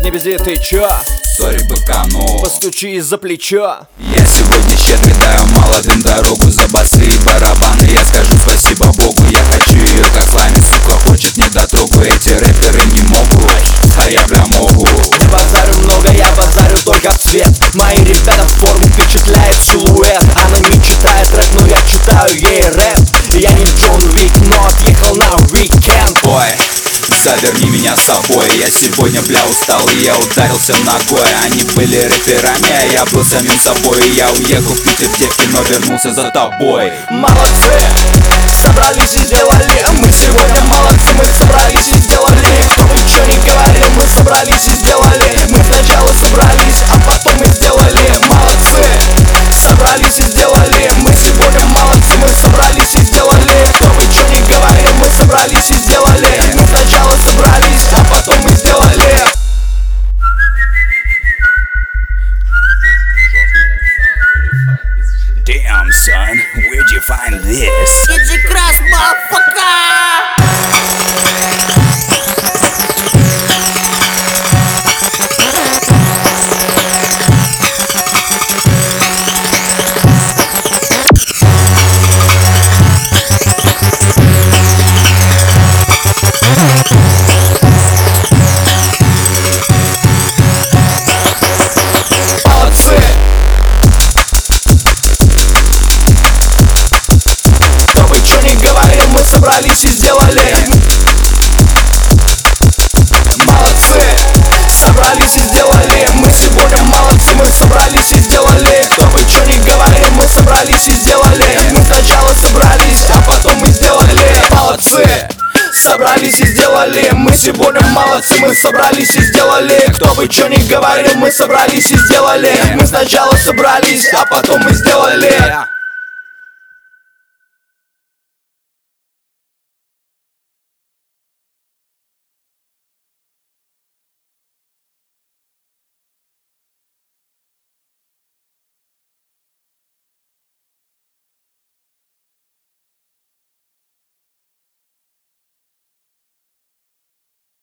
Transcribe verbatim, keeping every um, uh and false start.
не беди, ты чё? Сори, быканул. Постучи за плечо. Я сегодня щедрый, даю молодым дорогу. За басы и барабаны я скажу спасибо Богу. Я хочу ее как слаймик, сука, хочет недотрогу. Эти рэперы не могут, а я прям могу. Не базарю много, я базарю только в цвет. Мои ребята в форме, впечатляет силуэт. Она не читает рэп, но я читаю ей рэп. Я не Джон Уик, но отъехал на уикенд. Ой, заверни меня с собой. Я сегодня, бля, устал, и я ударился ногой. Они были рэперами, а я был самим собой. И я уехал в Питер, девки, но вернулся за тобой. Молодцы, собрались и сделали. Мы сегодня молодцы, мы собрались и сделали. Кто бы что ни говорил, мы собрались и сделали. Мы сначала собрались, а потом и сделали. Молодцы, собрались и сделали. Мы сегодня молодцы, мы собрались и сделали. Кто бы что ни говорил, мы собрались и сделали. Мы сначала собрались, а потом и сделали. Damn, son, where'd you find this? Диджей Краш, motherfucker! Собрались и сделали. Молодцы, собрались и сделали. Мы сегодня молодцы, мы собрались и сделали. Кто бы что ни говорил, мы собрались и сделали. Мы сначала собрались, а потом и сделали. Молодцы, собрались и сделали. Мы сегодня молодцы, мы собрались и сделали. Кто бы что ни говорил, мы собрались и сделали. Мы сначала собрались, а потом и сделали.